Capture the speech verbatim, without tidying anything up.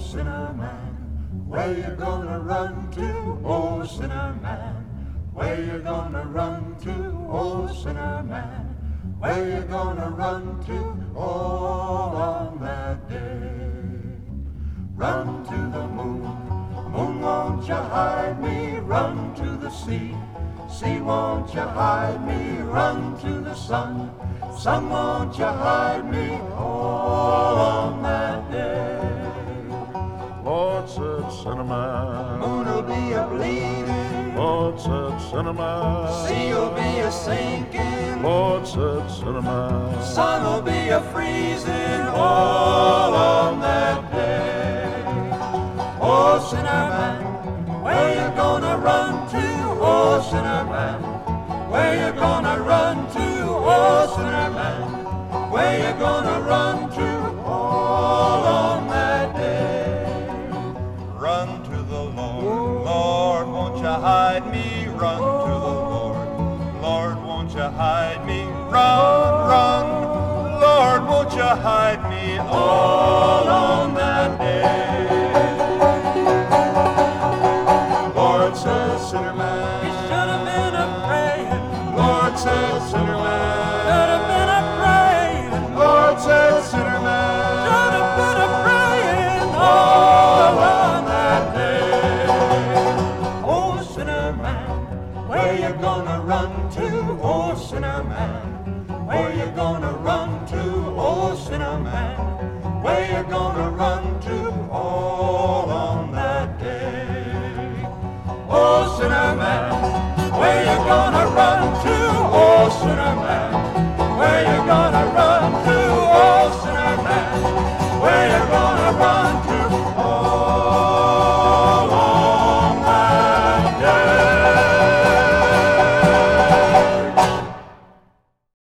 sinner man, where you gonna run to? Oh, sinner man, where you gonna run to? Oh, sinner man, where you gonna run to all on that day? Run to the moon, moon, won't you hide me? Run to the sea, sea, won't you hide me? Run to the sun, sun, won't you hide me? All on that day. Lord, said sinner man, Moon'll be a bleeding, Lord, said sinner man, sea'll be a sinking, Lord, said sinner man, sun'll be a freezing, all on that day. Oh, sinner man, where you gonna run to? Oh, sinner man, where you gonna run to? Oh, sinner man, where you gonna run to? All on that day. Run to the Lord, Lord, won't you hide me? Run to the Lord, Lord, won't you hide me? Run, run, Lord, won't you hide me? Oh.